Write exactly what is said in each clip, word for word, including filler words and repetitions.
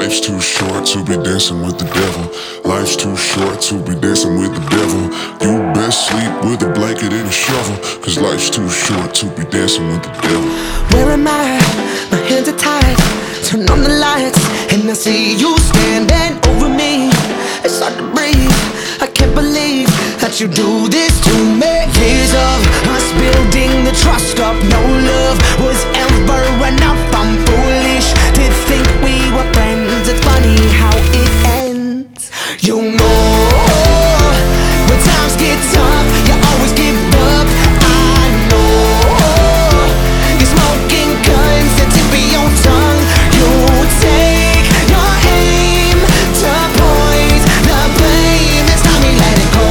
Life's too short to be dancing with the devil. Life's too short to be dancing with the devil. You best sleep with a blanket and a shovel, cause life's too short to be dancing with the devil. Where am I? My hands are tied. Turn on the lights and I see you standing over me. It's hard to breathe. I can't believe that you do this to me. Years of us building the trust up. No love was ever enough. I'm foolish to think we were friends. It's funny how it ends. You know, when times get tough, you always give up. I know you're smoking guns, the tip of your tongue. You take your aim to point the blame. It's time we let it go.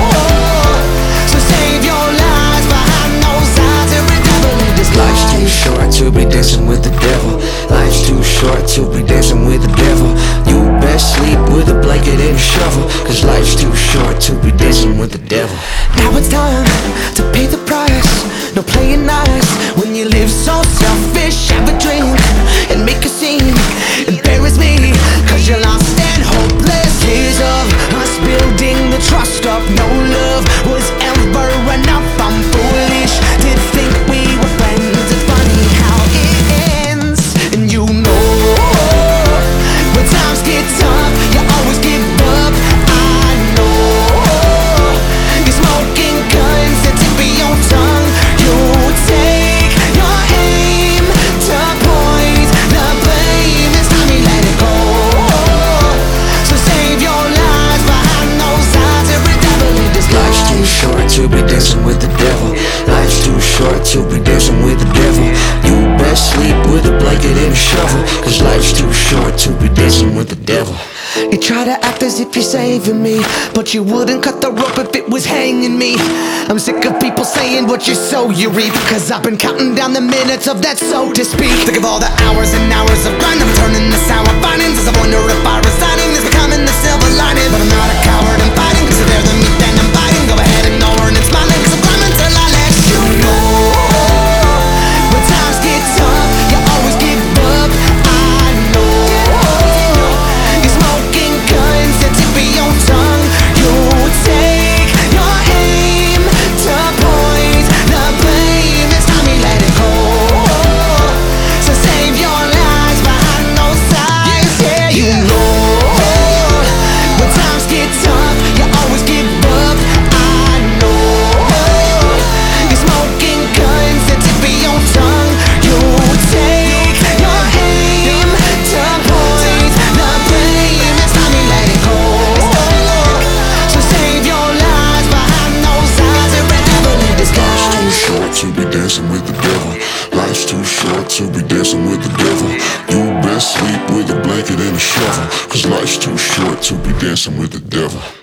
So save your lives behind those eyes. Every devil in this Life's too short to be dancing with the devil. Life's too short to be dancing with the devil. You best sleep with a blanket and a shovel, cause life's too short to be dancing with the devil. Now it's time to pay the price. No playing nice when you live so selfish. Have a drink and make a scene. Embarrass me cause you're lost and hopeless. Years of us building the trust up. No love was ever enough. I'm foolish to think we were friends. It's funny how it ends. And you know, when times get tough, you always give up. I know you're smoking guns, the tip of your tongue. You take your aim to point the blame. It's time we let it go. So save your lives behind those eyes. Every devil in this Life's too short to be dancing with the devil. Life's too short to be dancing with the devil. You best sleep with a blanket and a shovel, cause life's too short to be dancing with the devil. You try to act as if you're saving me, but you wouldn't cut the rope if it was hanging me. I'm sick of people saying what you sow you reap, cause I've been counting down the minutes of that so to speak. Think of all the hours and hours of grind. I'm turning the sour findings as I wonder if I resigning is becoming the silver lining. But I'm not a coward, I'm fighting, cause if they're the meat then I'm biting. Go ahead and ignore and it's smiling, cause I'm climbing till I let you know. When times get tough, you always give up. I know you're smoking guns, the tip of your tongue. You take your aim to point the blame. It's time we let it go. So save your lives behind those eyes. Yeah, you know, when times get tough, you always give up. I know you're smoking guns, the tip of your tongue. You take your aim to point the blame. It's time we let it go. So save your lives behind those eyes. Every devil in this Life's guy. too short to be dancing with the devil. Life's too short to be dancing with the devil. You best sleep with a blanket and a shovel, cause life's too short to be dancing with the devil.